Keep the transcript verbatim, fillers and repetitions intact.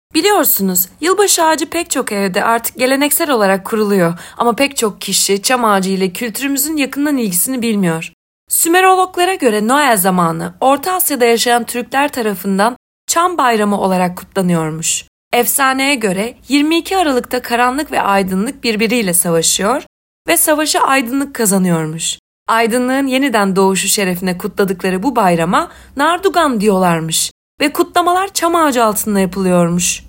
Biliyorsunuz, yılbaşı ağacı pek çok evde artık geleneksel olarak kuruluyor ama pek çok kişi çam ağacı ile kültürümüzün yakından ilgisini bilmiyor. Sümerologlara göre Noel zamanı Orta Asya'da yaşayan Türkler tarafından Çam Bayramı olarak kutlanıyormuş. Efsaneye göre yirmi iki Aralık'ta karanlık ve aydınlık birbiriyle savaşıyor ve savaşı aydınlık kazanıyormuş. Aydınlığın yeniden doğuşu şerefine kutladıkları bu bayrama Nardugan diyorlarmış ve kutlamalar çam ağacı altında yapılıyormuş.